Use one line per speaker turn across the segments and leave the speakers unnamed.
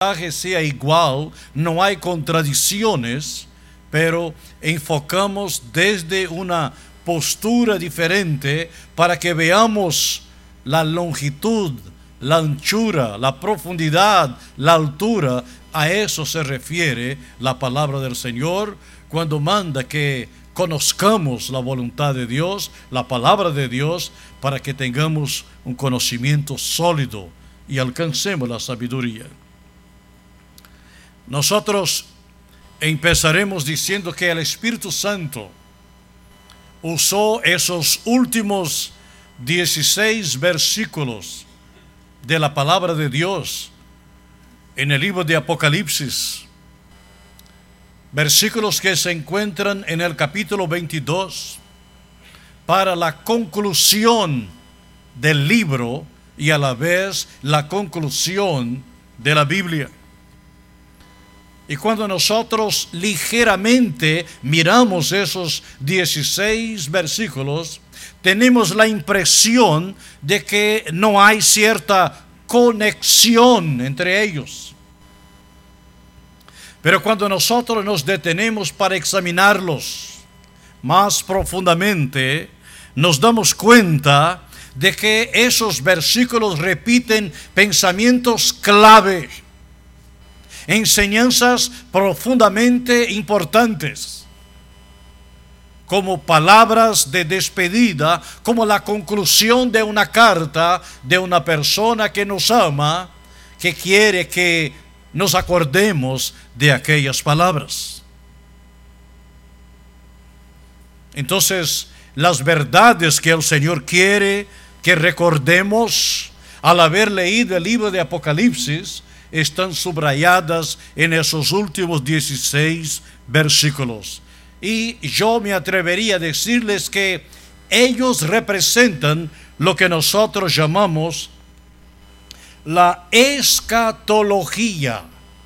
mensaje sea igual, no hay contradicciones, pero enfocamos desde una postura diferente para que veamos la longitud, la anchura, la profundidad, la altura. A eso se refiere la palabra del Señor cuando manda que conozcamos la voluntad de Dios, la palabra de Dios, para que tengamos un conocimiento sólido y alcancemos la sabiduría. Nosotros empezaremos diciendo que el Espíritu Santo usó esos últimos 16 versículos de la palabra de Dios en el libro de Apocalipsis, versículos que se encuentran en el capítulo 22, para la conclusión del libro y a la vez la conclusión de la Biblia. Y cuando nosotros ligeramente miramos esos 16 versículos, tenemos la impresión de que no hay cierta conexión entre ellos. Pero cuando nosotros nos detenemos para examinarlos más profundamente, nos damos cuenta de que esos versículos repiten pensamientos clave, enseñanzas profundamente importantes, como palabras de despedida, como la conclusión de una carta de una persona que nos ama, que quiere que nos acordemos de aquellas palabras. Entonces, las verdades que el Señor quiere que recordemos al haber leído el libro de Apocalipsis están subrayadas en esos últimos 16 versículos. Y yo me atrevería a decirles que ellos representan lo que nosotros llamamos la escatología.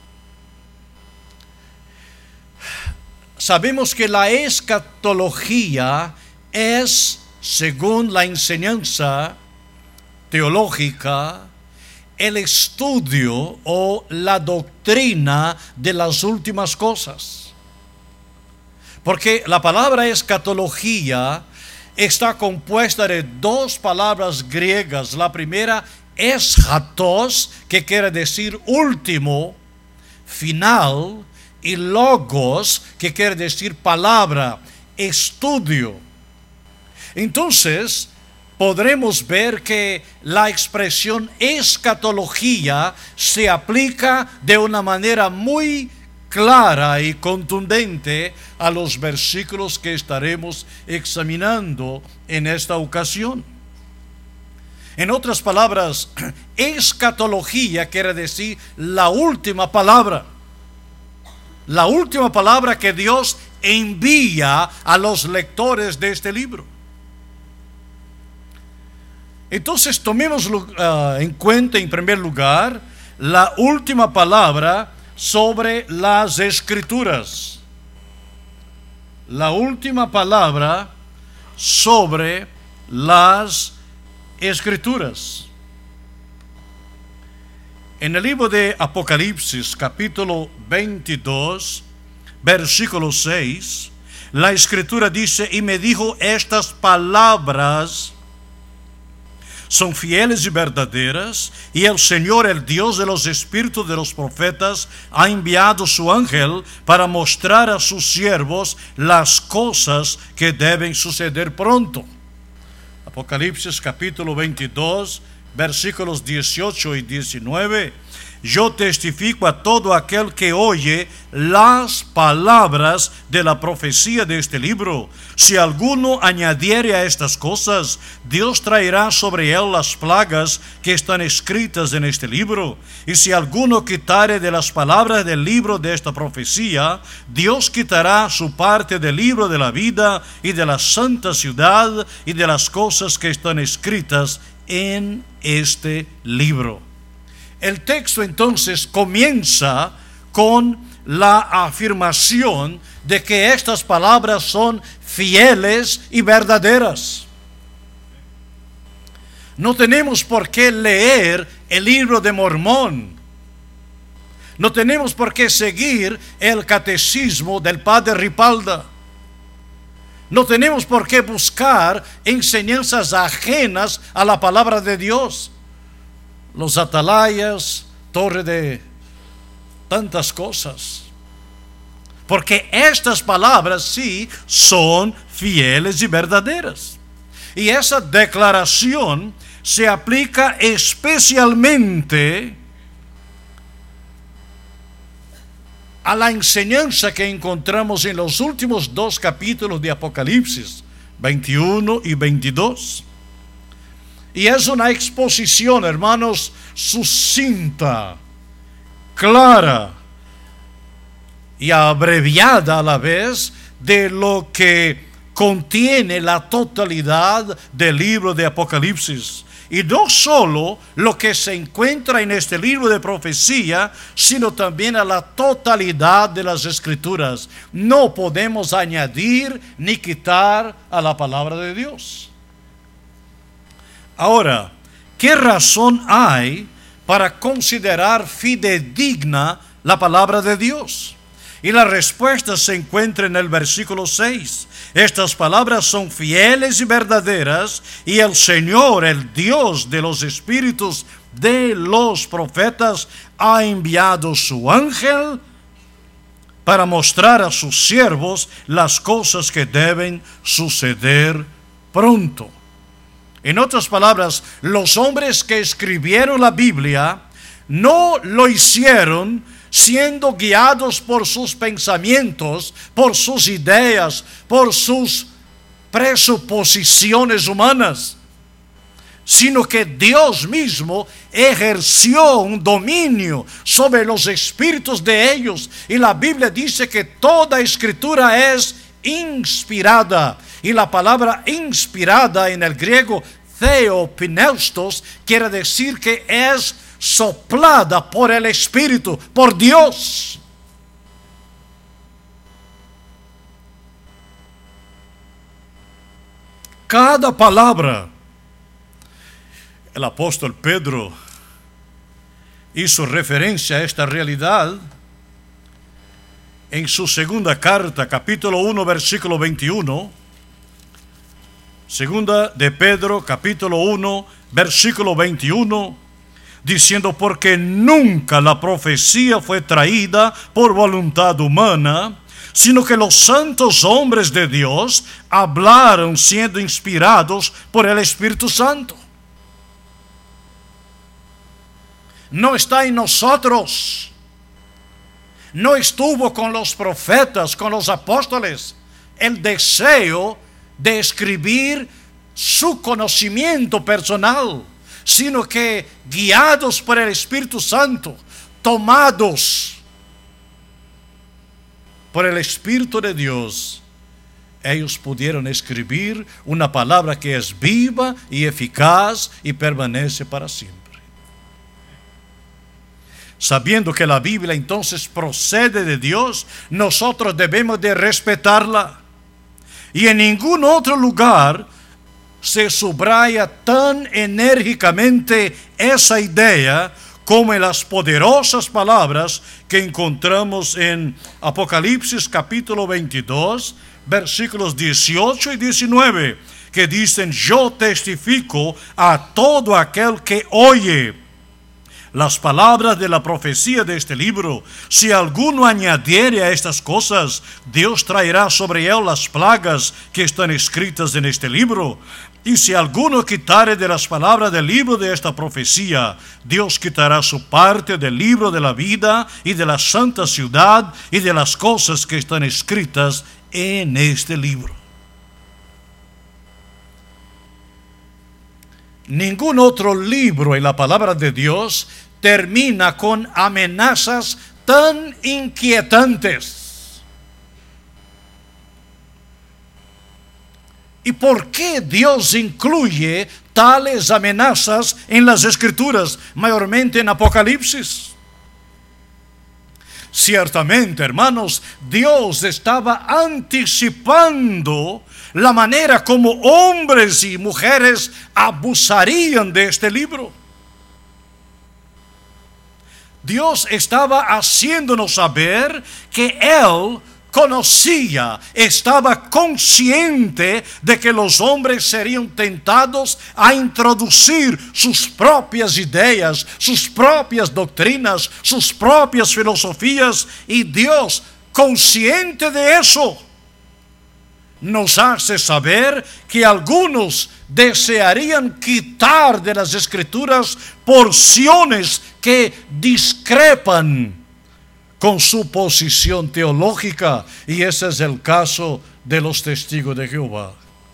Sabemos que la escatología es, según la enseñanza teológica, el estudio o la doctrina de las últimas cosas. Porque la palabra escatología está compuesta de dos palabras griegas. La primera, eschatos, que quiere decir último, final, y logos, que quiere decir palabra, estudio. Entonces, podremos ver que la expresión escatología se aplica de una manera muy clara y contundente a los versículos que estaremos examinando en esta ocasión. En otras palabras, escatología quiere decir la última palabra que Dios envía a los lectores de este libro. Entonces tomemos en cuenta en primer lugar la última palabra sobre las Escrituras. La última palabra sobre las Escrituras. En el libro de Apocalipsis, capítulo 22, versículo 6, la Escritura dice: y me dijo, estas palabras son fieles y verdaderas, y el Señor, el Dios de los espíritus de los profetas, ha enviado su ángel para mostrar a sus siervos las cosas que deben suceder pronto. Apocalipsis capítulo 22, versículos 18 y 19. Yo testifico a todo aquel que oye las palabras de la profecía de este libro. Si alguno añadiere a estas cosas, Dios traerá sobre él las plagas que están escritas en este libro. Y si alguno quitare de las palabras del libro de esta profecía, Dios quitará su parte del libro de la vida y de la santa ciudad y de las cosas que están escritas en este libro. El texto entonces comienza con la afirmación de que estas palabras son fieles y verdaderas. No tenemos por qué leer el libro de Mormón, No tenemos por qué seguir el catecismo del padre Ripalda. No tenemos por qué buscar enseñanzas ajenas a la palabra de Dios. Los atalayas, torre de tantas cosas. Porque estas palabras sí son fieles y verdaderas. Y esa declaración se aplica especialmente a la enseñanza que encontramos en los últimos 2 capítulos de Apocalipsis, 21 y 22. Y es una exposición, hermanos, sucinta, clara y abreviada a la vez de lo que contiene la totalidad del libro de Apocalipsis. Y no solo lo que se encuentra en este libro de profecía, sino también a la totalidad de las Escrituras. No podemos añadir ni quitar a la palabra de Dios. Ahora, ¿qué razón hay para considerar fidedigna la palabra de Dios? Y la respuesta se encuentra en el versículo 6. Estas palabras son fieles y verdaderas, y el Señor, el Dios de los espíritus de los profetas, ha enviado su ángel para mostrar a sus siervos las cosas que deben suceder pronto. En otras palabras, los hombres que escribieron la Biblia no lo hicieron siendo guiados por sus pensamientos, por sus ideas, por sus presuposiciones humanas, sino que Dios mismo ejerció un dominio sobre los espíritus de ellos. Y la Biblia dice que toda escritura es inspirada. Y la palabra inspirada en el griego theopneustos quiere decir que es soplada por el Espíritu, por Dios. Cada palabra, el apóstol Pedro hizo referencia a esta realidad en su segunda carta, capítulo 1, versículo 21. Segunda de Pedro, capítulo 1, versículo 21. Diciendo, porque nunca la profecía fue traída por voluntad humana, sino que los santos hombres de Dios hablaron siendo inspirados por el Espíritu Santo. No está en nosotros. No estuvo con los profetas, con los apóstoles, el deseo de escribir su conocimiento personal, sino que guiados por el Espíritu Santo, tomados por el Espíritu de Dios, ellos pudieron escribir una palabra que es viva y eficaz y permanece para siempre. Sabiendo que la Biblia entonces procede de Dios, nosotros debemos de respetarla. Y en ningún otro lugar se subraya tan enérgicamente esa idea como en las poderosas palabras que encontramos en Apocalipsis capítulo 22, versículos 18 y 19, que dicen: yo testifico a todo aquel que oye las palabras de la profecía de este libro. Si alguno añadiere a estas cosas, Dios traerá sobre él las plagas que están escritas en este libro. Y si alguno quitare de las palabras del libro de esta profecía, Dios quitará su parte del libro de la vida y de la santa ciudad y de las cosas que están escritas en este libro. Ningún otro libro en la palabra de Dios termina con amenazas tan inquietantes. ¿Y por qué Dios incluye tales amenazas en las Escrituras, mayormente en Apocalipsis? Ciertamente, hermanos, Dios estaba anticipando la manera como hombres y mujeres abusarían de este libro. Dios estaba haciéndonos saber que Él conocía, estaba consciente de que los hombres serían tentados a introducir sus propias ideas, sus propias doctrinas, sus propias filosofías, y Dios, consciente de eso, nos hace saber que algunos desearían quitar de las Escrituras porciones que discrepan con su posición teológica, y ese es el caso de los testigos de Jehová.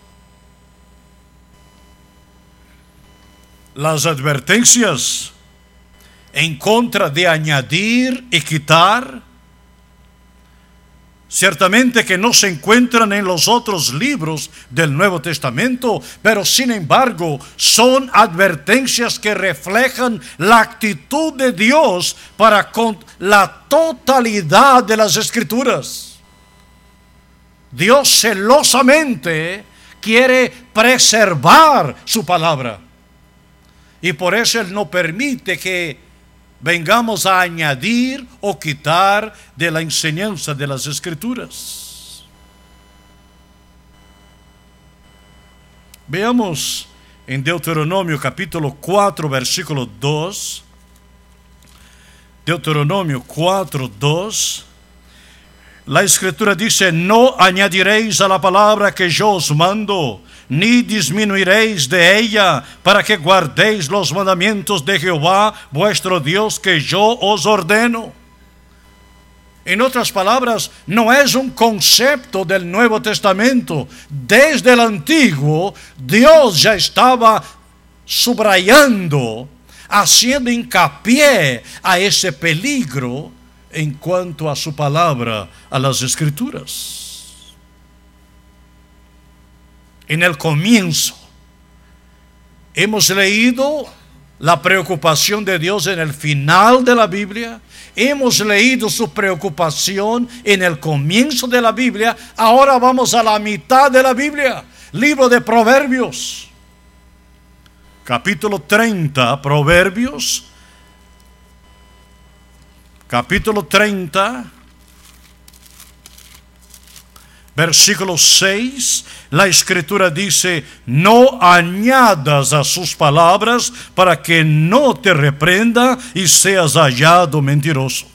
Las advertencias en contra de añadir y quitar, ciertamente que no se encuentran en los otros libros del Nuevo Testamento, pero sin embargo son advertencias que reflejan la actitud de Dios para con la totalidad de las Escrituras. Dios celosamente quiere preservar su palabra, y por eso Él no permite que vengamos a añadir o quitar de la enseñanza de las Escrituras. Veamos en Deuteronomio capítulo 4, versículo 2. Deuteronomio 4, 2. La Escritura dice: no añadiréis a la palabra que yo os mando, ni disminuiréis de ella, para que guardéis los mandamientos de Jehová vuestro Dios que yo os ordeno. En otras palabras, no es un concepto del Nuevo Testamento. Desde el Antiguo, Dios ya estaba subrayando, haciendo hincapié a ese peligro en cuanto a su palabra, a las Escrituras. En el comienzo hemos leído la preocupación de Dios en el final de la Biblia. Hemos leído su preocupación en el comienzo de la Biblia. Ahora vamos a la mitad de la Biblia, libro de Proverbios, capítulo 30, Proverbios, capítulo 30, versículo 6, la Escritura dice: no añadas a sus palabras para que no te reprenda y seas hallado mentiroso.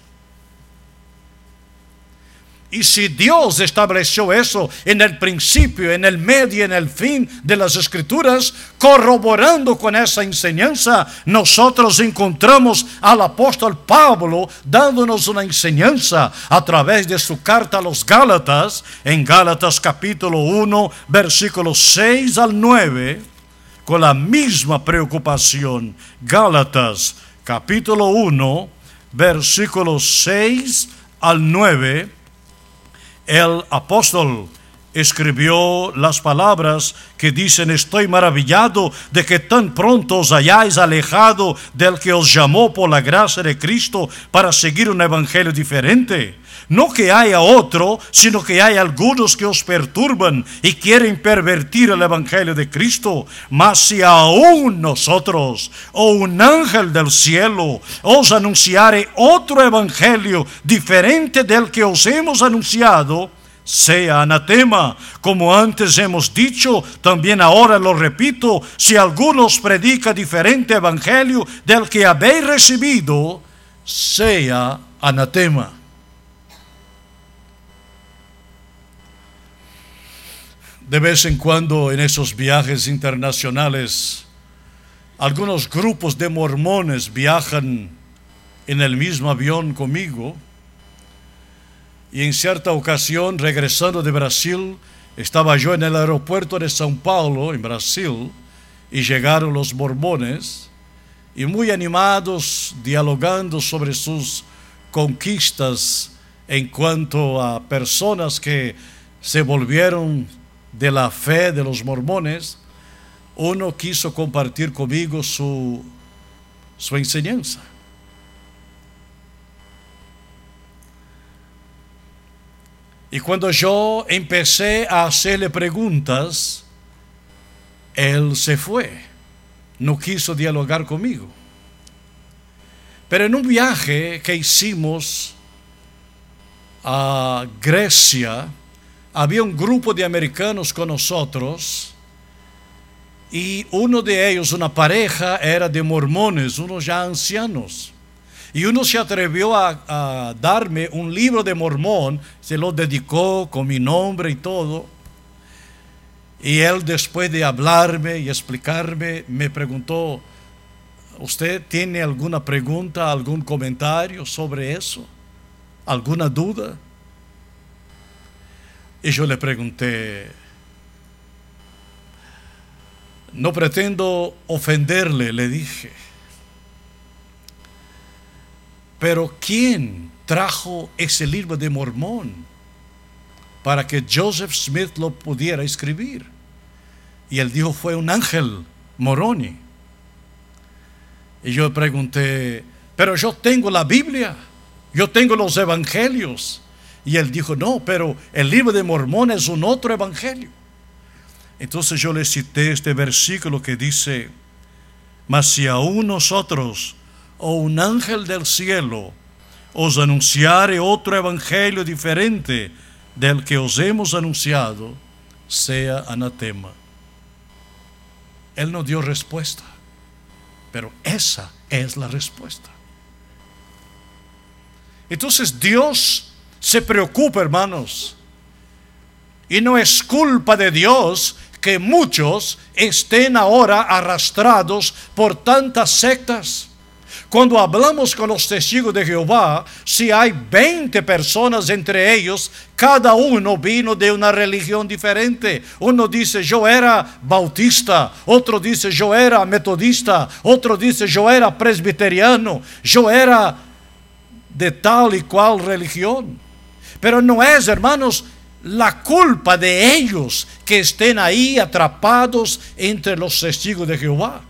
Y si Dios estableció eso en el principio, en el medio y en el fin de las Escrituras, corroborando con esa enseñanza, nosotros encontramos al apóstol Pablo dándonos una enseñanza a través de su carta a los Gálatas, en Gálatas capítulo 1, versículos 6 al 9, con la misma preocupación. Gálatas capítulo 1, versículos 6 al 9, el apóstol escribió las palabras que dicen: estoy maravillado de que tan pronto os hayáis alejado del que os llamó por la gracia de Cristo para seguir un evangelio diferente. No que haya otro, sino que hay algunos que os perturban y quieren pervertir el evangelio de Cristo. Mas si aún nosotros, o un ángel del cielo, os anunciare otro evangelio diferente del que os hemos anunciado, sea anatema. Como antes hemos dicho, también ahora lo repito: si alguno os predica diferente evangelio del que habéis recibido, sea anatema. De vez en cuando en esos viajes internacionales, algunos grupos de mormones viajan en el mismo avión conmigo. Y en cierta ocasión, regresando de Brasil, estaba yo en el aeropuerto de São Paulo, en Brasil, y llegaron los mormones, y muy animados, dialogando sobre sus conquistas en cuanto a personas que se volvieron de la fe de los mormones. Uno quiso compartir conmigo su enseñanza. Y cuando yo empecé a hacerle preguntas, él se fue, no quiso dialogar conmigo. Pero en un viaje que hicimos a Grecia, había un grupo de americanos con nosotros, y uno de ellos, una pareja, era de mormones, unos ya ancianos. Y uno se atrevió a darme un libro de Mormón, se lo dedicó con mi nombre y todo. Y él, después de hablarme y explicarme, me preguntó: ¿usted tiene alguna pregunta, algún comentario sobre eso? ¿Alguna duda? Y yo le pregunté: no pretendo ofenderle, le dije, pero ¿quién trajo ese libro de Mormón para que Joseph Smith lo pudiera escribir? Y él dijo: fue un ángel Moroni. Y yo pregunté: pero yo tengo la Biblia, yo tengo los evangelios. Y él dijo: no, pero el libro de Mormón es un otro evangelio. Entonces yo le cité este versículo que dice: mas si aún nosotros o un ángel del cielo os anunciare otro evangelio diferente del que os hemos anunciado, sea anatema. Él no dio respuesta, pero esa es la respuesta. Entonces Dios se preocupa, hermanos, y no es culpa de Dios que muchos estén ahora arrastrados por tantas sectas. Cuando hablamos con los testigos de Jehová, si hay 20 personas entre ellos, cada uno vino de una religión diferente. Uno dice: yo era bautista, otro dice: yo era metodista, otro dice: yo era presbiteriano, yo era de tal y cual religión. Pero no es, hermanos, la culpa de ellos que estén ahí atrapados entre los testigos de Jehová.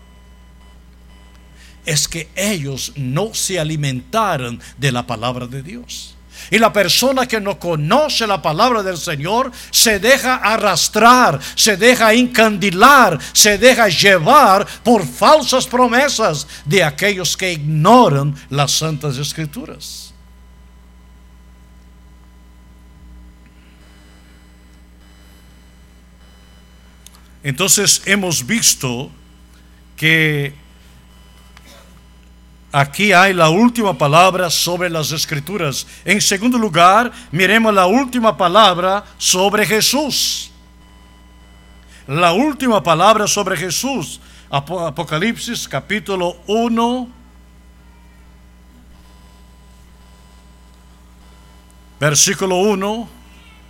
Es que ellos no se alimentaron de la palabra de Dios. Y la persona que no conoce la palabra del Señor se deja arrastrar, se deja encandilar, se deja llevar por falsas promesas de aquellos que ignoran las santas escrituras. Entonces hemos visto que aquí hay la última palabra sobre las escrituras. En segundo lugar, miremos la última palabra sobre Jesús. La última palabra sobre Jesús. Apocalipsis capítulo 1, versículo 1.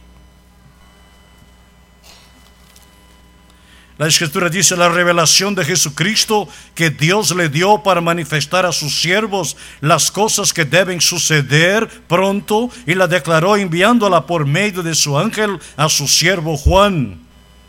La Escritura dice: la revelación de Jesucristo que Dios le dio para manifestar a sus siervos las cosas que deben suceder pronto, y la declaró enviándola por medio de su ángel a su siervo Juan.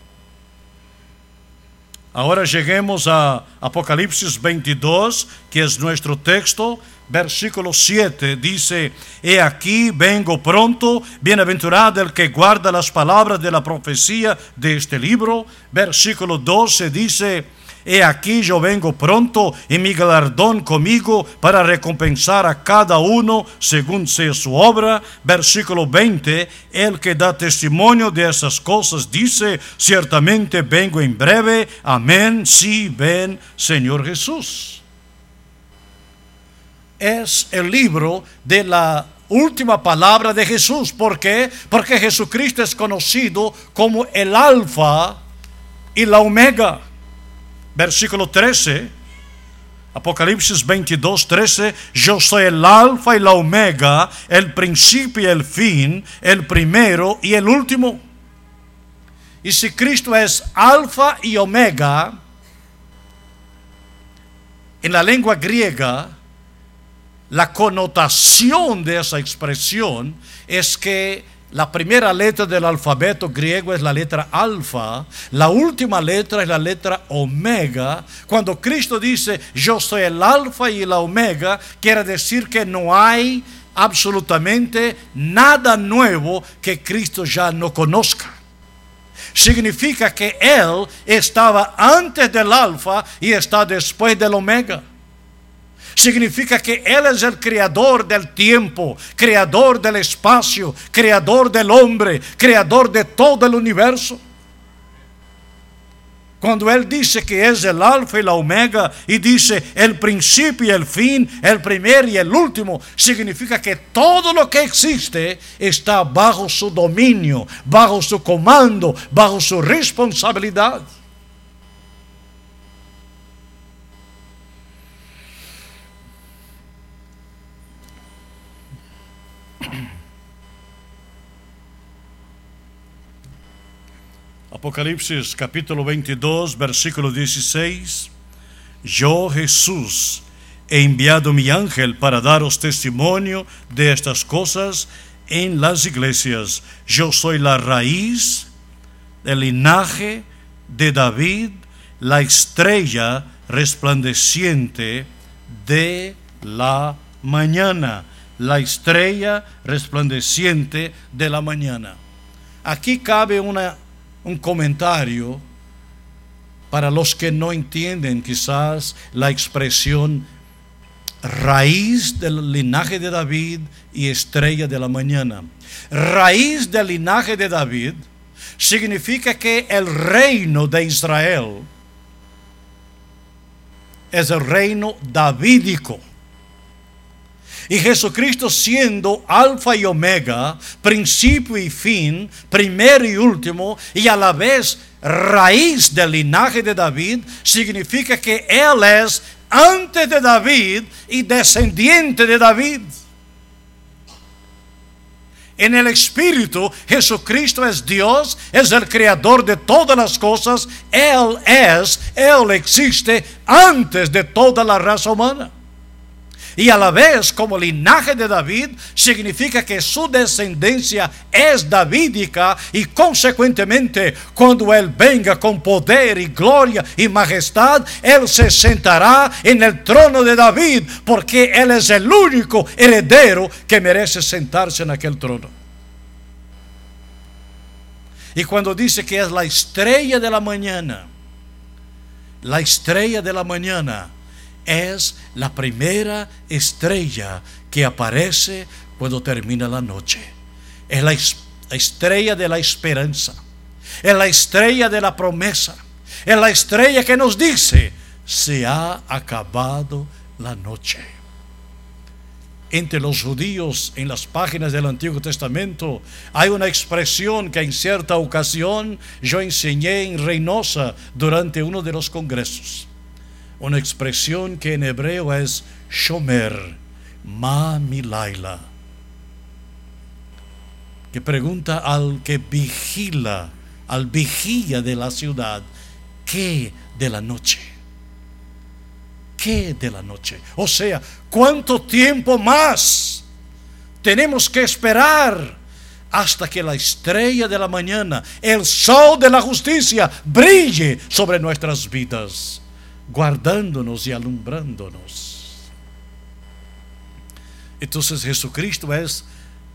Ahora lleguemos a Apocalipsis 22, que es nuestro texto. Versículo 7 dice: he aquí vengo pronto, bienaventurado el que guarda las palabras de la profecía de este libro. Versículo 12 dice: he aquí yo vengo pronto, y mi galardón conmigo para recompensar a cada uno según sea su obra. Versículo 20: el que da testimonio de esas cosas dice: ciertamente vengo en breve. Amén. Sí, ven, Señor Jesús. Es el libro de la última palabra de Jesús. ¿Por qué? Porque Jesucristo es conocido como el Alfa y la Omega. Versículo 13, Apocalipsis 22, 13: yo soy el Alfa y la Omega, el principio y el fin, el primero y el último. Y si Cristo es Alfa y Omega, en la lengua griega, la connotación de esa expresión es que la primera letra del alfabeto griego es la letra alfa, la última letra es la letra omega. Cuando Cristo dice: yo soy el alfa y la omega, quiere decir que no hay absolutamente nada nuevo que Cristo ya no conozca. Significa que Él estaba antes del alfa y está después del omega. significa que Él es el creador del tiempo, creador del espacio, creador del hombre, creador de todo el universo. Cuando Él dice que es el alfa y la omega, y dice el principio y el fin, el primer y el último, significa que todo lo que existe está bajo su dominio, bajo su comando, bajo su responsabilidad. Apocalipsis capítulo 22, versículo 16. Yo, Jesús, he enviado mi ángel para daros testimonio de estas cosas en las iglesias. Yo soy la raíz del linaje de David, la estrella resplandeciente de la mañana. La estrella resplandeciente de la mañana. Aquí cabe un comentario para los que no entienden quizás la expresión raíz del linaje de David y estrella de la mañana. Raíz del linaje de David significa que el reino de Israel es el reino davídico. Y Jesucristo, siendo alfa y omega, principio y fin, primero y último, y a la vez raíz del linaje de David, significa que Él es antes de David y descendiente de David. En el Espíritu, Jesucristo es Dios, es el creador de todas las cosas. Él existe antes de toda la raza humana. Y a la vez, como linaje de David, significa que su descendencia es davídica, y consecuentemente, cuando Él venga con poder y gloria y majestad, Él se sentará en el trono de David, porque Él es el único heredero que merece sentarse en aquel trono. Y cuando dice que es la estrella de la mañana, la estrella de la mañana es la primera estrella que aparece cuando termina la noche. Es la estrella de la esperanza. Es la estrella de la promesa. Es la estrella que nos dice: se ha acabado la noche. Entre los judíos, en las páginas del Antiguo Testamento, hay una expresión que en cierta ocasión yo enseñé en Reynosa durante uno de los congresos. Una expresión que en hebreo es Shomer Ma Milaila, que pregunta al que vigila, al vigía de la ciudad: ¿qué de la noche? ¿Qué de la noche? O sea, ¿cuánto tiempo más tenemos que esperar hasta que la estrella de la mañana, el sol de la justicia, brille sobre nuestras vidas, guardándonos y alumbrándonos? Entonces Jesucristo es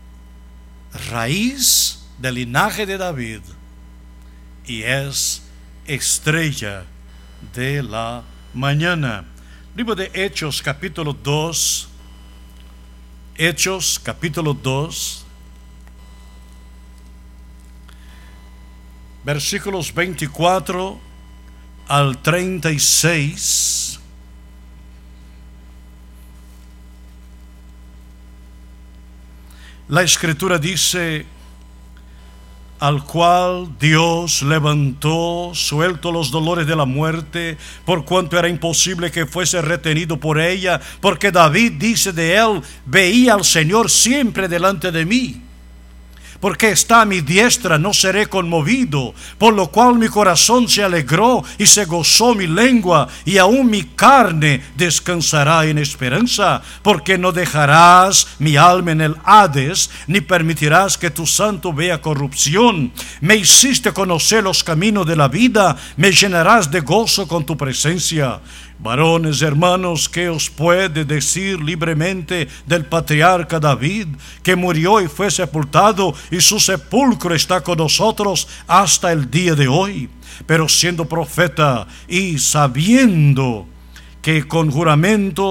raíz del linaje de David y es estrella de la mañana. Libro de Hechos capítulo 2. Hechos capítulo 2, versículos 24 al 36. La Escritura dice: al cual Dios levantó, suelto los dolores de la muerte, por cuanto era imposible que fuese retenido por ella, porque David dice de él: veía al Señor siempre delante de mí. Porque está a mi diestra, no seré conmovido. Por lo cual mi corazón se alegró y se gozó mi lengua, y aún mi carne descansará en esperanza. Porque no dejarás mi alma en el Hades, ni permitirás que tu santo vea corrupción. Me hiciste conocer los caminos de la vida, me llenarás de gozo con tu presencia. Varones, hermanos, ¿qué os puede decir libremente del patriarca David, que murió y fue sepultado, y su sepulcro está con nosotros hasta el día de hoy? Pero siendo profeta y sabiendo que con juramento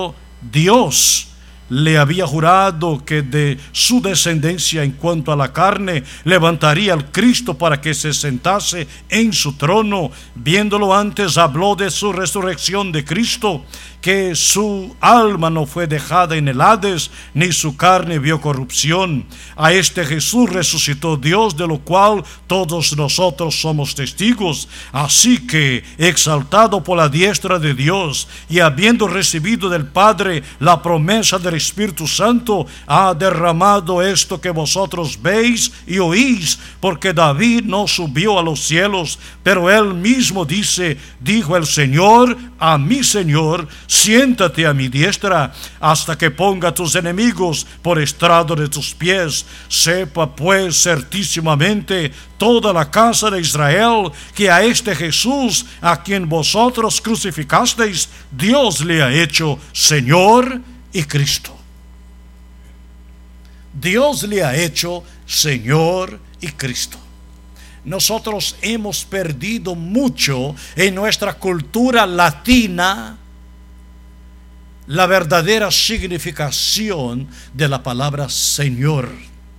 Dios le había jurado que de su descendencia en cuanto a la carne levantaría al Cristo para que se sentase en su trono. Viéndolo antes, habló de su resurrección de Cristo, que su alma no fue dejada en el Hades, ni su carne vio corrupción. A este Jesús resucitó Dios, de lo cual todos nosotros somos testigos. Así que, exaltado por la diestra de Dios, y habiendo recibido del Padre la promesa del Espíritu Santo, ha derramado esto que vosotros veis y oís, porque David no subió a los cielos, pero él mismo dijo el Señor a mi Señor: siéntate a mi diestra, hasta que ponga a tus enemigos por estrado de tus pies. Sepa pues certísimamente toda la casa de Israel, que a este Jesús, a quien vosotros crucificasteis, Dios le ha hecho Señor y Cristo. Dios le ha hecho Señor y Cristo. Nosotros hemos perdido mucho en nuestra cultura latina la verdadera significación de la palabra Señor.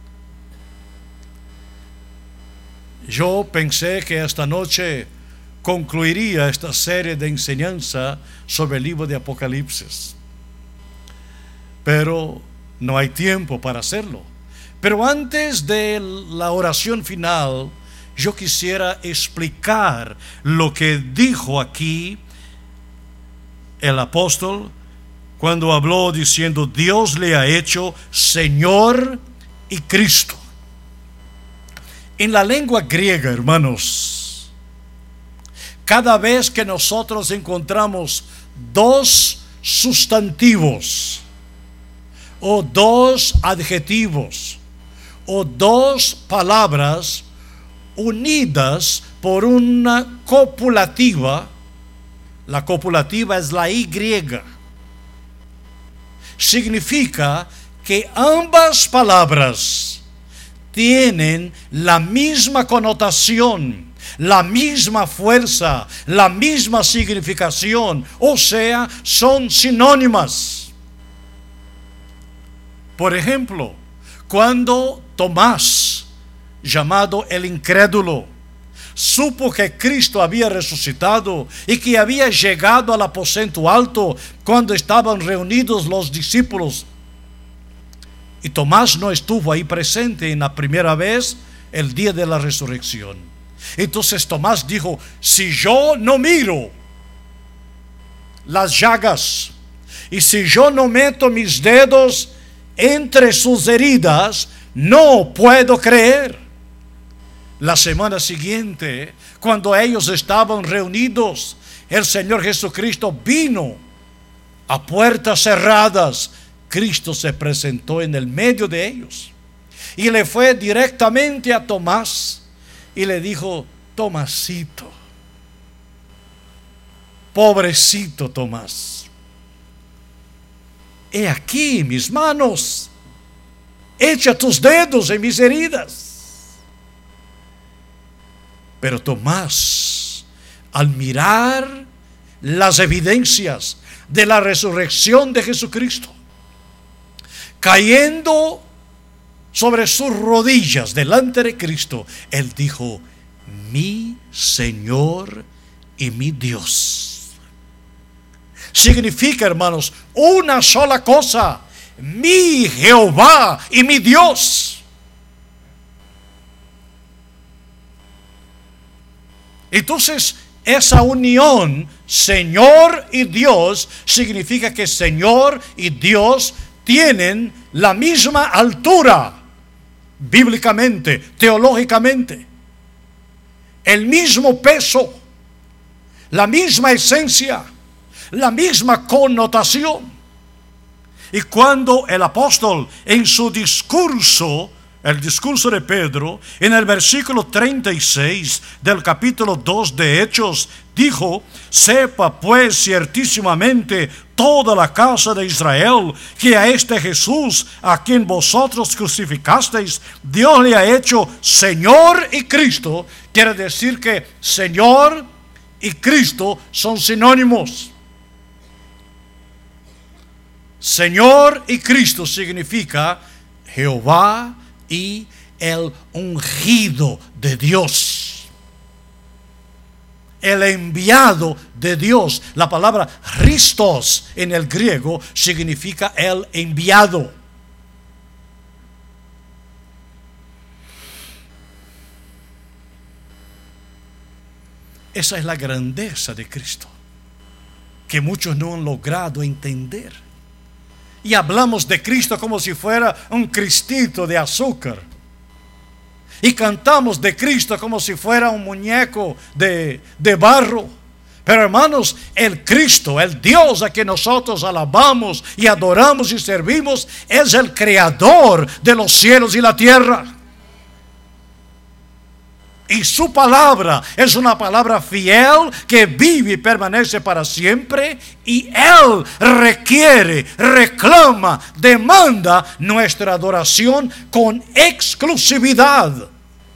Yo pensé que esta noche concluiría esta serie de enseñanza sobre el libro de Apocalipsis, pero no hay tiempo para hacerlo. Pero antes de la oración final, yo quisiera explicar lo que dijo aquí el apóstol cuando habló diciendo: Dios le ha hecho Señor y Cristo. En la lengua griega, hermanos, cada vez que nosotros encontramos dos sustantivos o dos adjetivos o dos palabras unidas por una copulativa, la copulativa es la Y, significa que ambas palabras tienen la misma connotación, la misma fuerza, la misma significación, o sea, son sinónimas. Por ejemplo, cuando Tomás, llamado el incrédulo, supo que Cristo había resucitado y que había llegado al aposento alto cuando estaban reunidos los discípulos, y Tomás no estuvo ahí presente en la primera vez, el día de la resurrección. Entonces Tomás dijo: si yo no miro las llagas, y si yo no meto mis dedos entre sus heridas, no puedo creer. La semana siguiente, cuando ellos estaban reunidos, el Señor Jesucristo vino a puertas cerradas. Cristo se presentó en el medio de ellos y le fue directamente a Tomás y le dijo: Tomasito, pobrecito Tomás, he aquí mis manos, echa tus dedos en mis heridas. Pero Tomás, al mirar las evidencias de la resurrección de Jesucristo, cayendo sobre sus rodillas delante de Cristo, él dijo: mi Señor y mi Dios. Significa, hermanos, una sola cosa: mi Jehová y mi Dios. Entonces, esa unión, Señor y Dios, significa que Señor y Dios tienen la misma altura, bíblicamente, teológicamente, el mismo peso, la misma esencia, la misma connotación. Y cuando el apóstol en su discurso, el discurso de Pedro, en el versículo 36 del capítulo 2 de Hechos, dijo: sepa pues ciertísimamente toda la casa de Israel, que a este Jesús, a quien vosotros crucificasteis, Dios le ha hecho Señor y Cristo. Quiere decir que Señor y Cristo son sinónimos. Señor y Cristo significa Jehová y el ungido de Dios, el enviado de Dios. La palabra Christos en el griego significa el enviado. Esa es la grandeza de Cristo, que muchos no han logrado entender. Y hablamos de Cristo como si fuera un cristito de azúcar. Y cantamos de Cristo como si fuera un muñeco de barro. Pero hermanos, el Cristo, el Dios a quien nosotros alabamos y adoramos y servimos, es el creador de los cielos y la tierra. Y su palabra es una palabra fiel que vive y permanece para siempre. Y Él requiere, reclama, demanda nuestra adoración con exclusividad.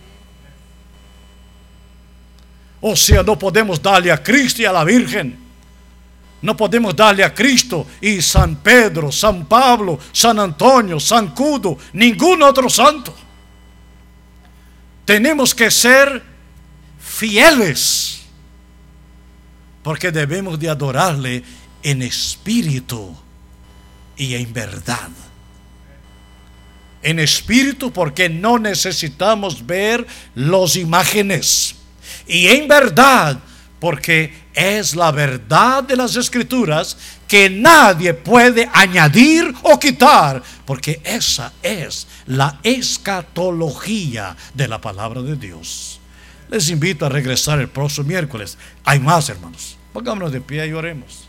O sea, no podemos darle a Cristo y a la Virgen. No podemos darle a Cristo y San Pedro, San Pablo, San Antonio, San Cudo, ningún otro santo. Tenemos que ser fieles, porque debemos de adorarle en espíritu y en verdad. En espíritu, porque no necesitamos ver las imágenes. Y en verdad, porque es la verdad de las Escrituras que nadie puede añadir o quitar, porque esa es la escatología de la palabra de Dios. Les invito a regresar el próximo miércoles. Hay más, hermanos. Pongámonos de pie y oremos.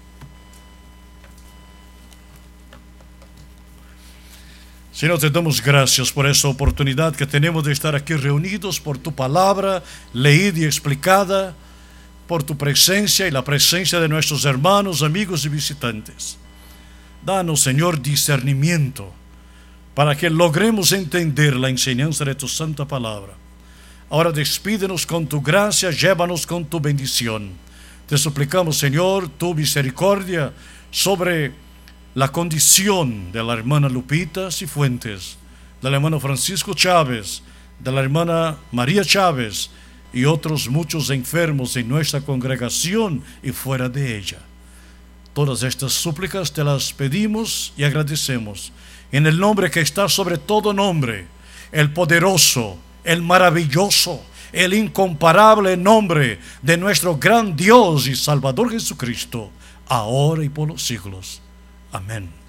Señor, te damos gracias por esa oportunidad que tenemos de estar aquí reunidos, por tu palabra leída y explicada, por tu presencia y la presencia de nuestros hermanos, amigos y visitantes. Danos, Señor, discernimiento para que logremos entender la enseñanza de tu santa palabra. Ahora despídenos con tu gracia, llévanos con tu bendición. Te suplicamos, Señor, tu misericordia sobre la condición de la hermana Lupita Cifuentes, del hermano Francisco Chávez, de la hermana María Chávez y otros muchos enfermos en nuestra congregación y fuera de ella. Todas estas súplicas te las pedimos y agradecemos en el nombre que está sobre todo nombre, el poderoso, el maravilloso, el incomparable nombre de nuestro gran Dios y Salvador Jesucristo, ahora y por los siglos. Amén.